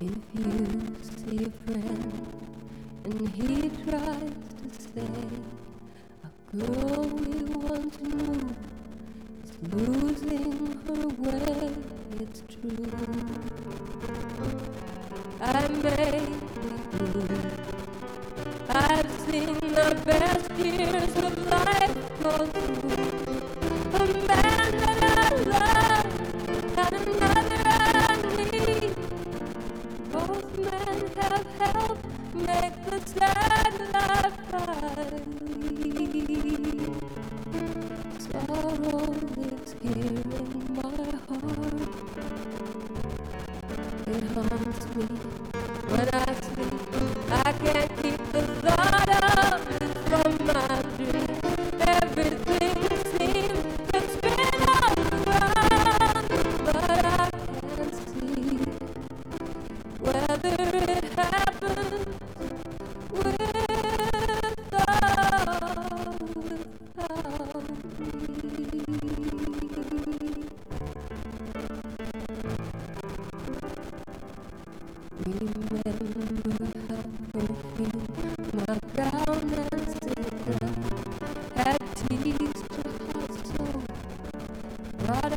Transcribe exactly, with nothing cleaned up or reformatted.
If you see a friend and he tries to stay, a girl we once knew is losing her way, it's true. I may be blue. I've seen the best years of life go through. A man that I love and another I need. Both men have helped make the sad life I lead. Sorrow lives here in my heart. It haunts me when I sleep. I can't keep the thought of it from my dream. Everything seems to spin all around, but I can't see whether it happened with or without me. Remember how perfume my gown and cigarette had teased your heart so, brought